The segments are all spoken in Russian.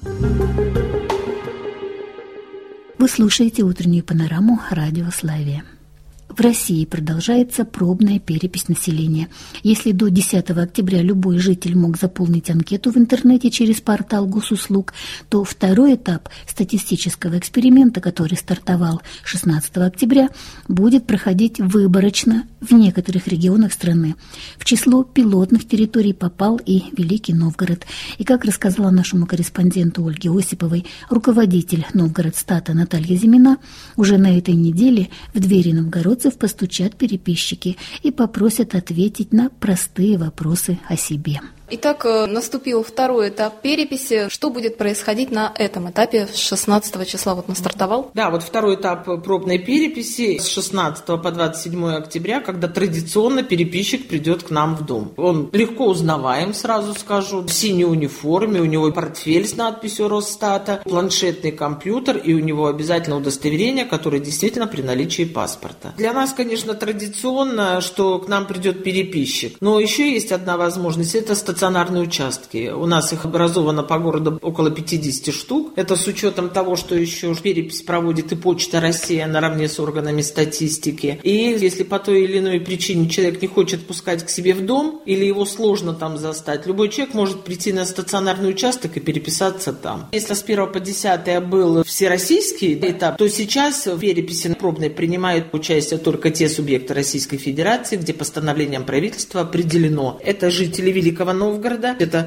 Вы слушаете утреннюю панораму радио «Славия». В России продолжается пробная перепись населения. Если до 10 октября любой житель мог заполнить анкету в интернете через портал госуслуг, то второй этап статистического эксперимента, который стартовал 16 октября, будет проходить выборочно в некоторых регионах страны. В число пилотных территорий попал и Великий Новгород. И, как рассказала нашему корреспонденту Ольге Осиповой, руководитель Новгородстата Наталья Зимина, уже на этой неделе в двери новгородцев постучат переписчики и попросят ответить на простые вопросы о себе. Итак, наступил второй этап переписи. Что будет происходить на этом этапе с 16 числа? Вот он стартовал. Да, вот второй этап пробной переписи с 16 по 27 октября, когда традиционно переписчик придет к нам в дом. Он легко узнаваем, сразу скажу, в синей униформе, у него портфель с надписью Росстата, планшетный компьютер, и у него обязательно удостоверение, которое действительно при наличии паспорта. Для нас, конечно, традиционно, что к нам придет переписчик. Но еще есть одна возможность – это стационарные участки. У нас их образовано по городу около 50 штук. Это с учетом того, что еще перепись проводит и Почта России наравне с органами статистики. И если по той или иной причине человек не хочет пускать к себе в дом или его сложно там застать, любой человек может прийти на стационарный участок и переписаться там. Если с 1 по 10 был всероссийский этап, то сейчас в переписи пробной принимают участие только те субъекты Российской Федерации, где постановлением правительства определено. Это жители Великого Новгорода, это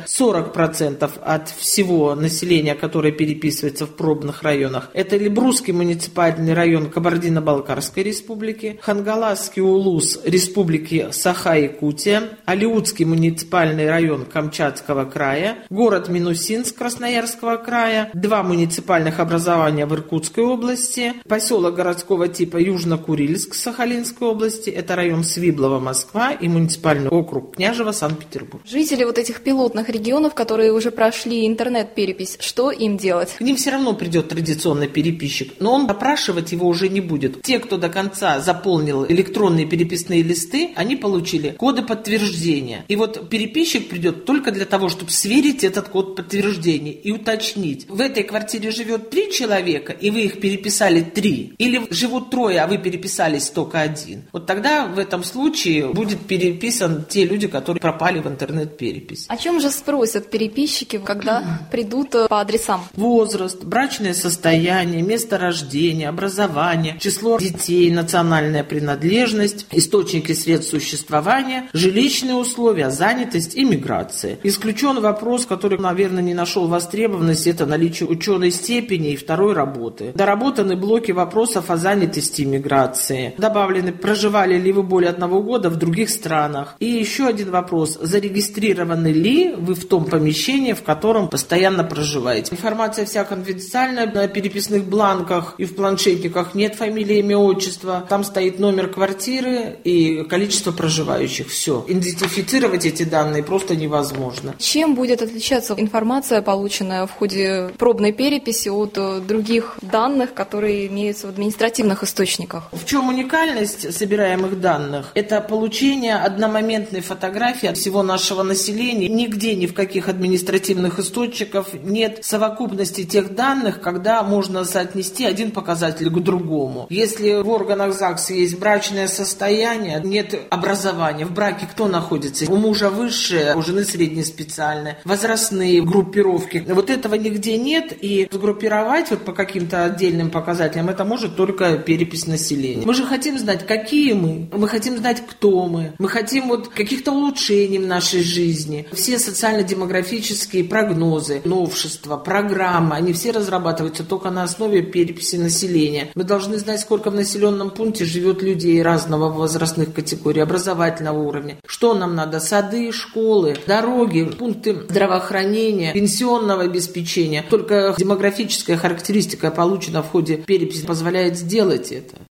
40% от всего населения, которое переписывается в пробных районах. Это Эльбрусский муниципальный район Кабардино-Балкарской республики, Хангаласский улус Республики Саха-Якутия, Алиутский муниципальный район Камчатского края, город Минусинск Красноярского края, 2 муниципальных образования в Иркутской области, поселок городского типа Южно-Курильск Сахалинской области, это район Свиблово, Москва, и муниципальный округ Княжево, Санкт-Петербург. Жители вот этих пилотных регионов, которые уже прошли интернет-перепись, что им делать? К ним все равно придет традиционный переписчик, но он опрашивать его уже не будет. Те, кто до конца заполнил электронные переписные листы, они получили коды подтверждения. И вот переписчик придет только для того, чтобы сверить этот код подтверждения и уточнить, в этой квартире живет 3 человека, и вы их переписали 3, или живут 3, а вы переписались только 1. Вот тогда в этом случае будет переписан те люди, которые пропали в интернет-перепись. О чем же спросят переписчики, когда придут по адресам? Возраст, брачное состояние, место рождения, образование, число детей, национальная принадлежность, источники средств существования, жилищные условия, занятость и миграция. Исключен вопрос, который, наверное, не нашел востребованности, это наличие ученой степени и второй работы. Доработаны блоки вопросов о занятости и миграции. Добавлены, проживали ли вы более 1 года в других странах. И еще один вопрос, зарегистрированы ли вы в том помещении, в котором постоянно проживаете. Информация вся конфиденциальная, на переписных бланках и в планшетниках нет фамилии, имя, отчества. Там стоит номер квартиры и количество проживающих. Все. Идентифицировать эти данные просто невозможно. Чем будет отличаться информация, полученная в ходе пробной переписи, от других данных, которые имеются в административных источниках? В чем уникальность собираемых данных? Это получение одномоментной фотографии от всего нашего населения. Нигде, ни в каких административных источниках нет совокупности тех данных, когда можно соотнести один показатель к другому. Если в органах ЗАГСа есть брачное состояние, нет образования. В браке кто находится? У мужа высшее, у жены среднеспециальное. Возрастные группировки. Вот этого нигде нет. И сгруппировать вот по каким-то отдельным показателям это может только перепись населения. Мы же хотим знать, какие мы. Мы хотим знать, кто мы. Мы хотим вот каких-то улучшений в нашей жизни. Все социально-демографические прогнозы, новшества, программы, они все разрабатываются только на основе переписи населения. Мы должны знать, сколько в населенном пункте живет людей разного возрастных категорий, образовательного уровня. Что нам надо? Сады, школы, дороги, пункты здравоохранения, пенсионного обеспечения. Только демографическая характеристика, полученная в ходе переписи, позволяет сделать это.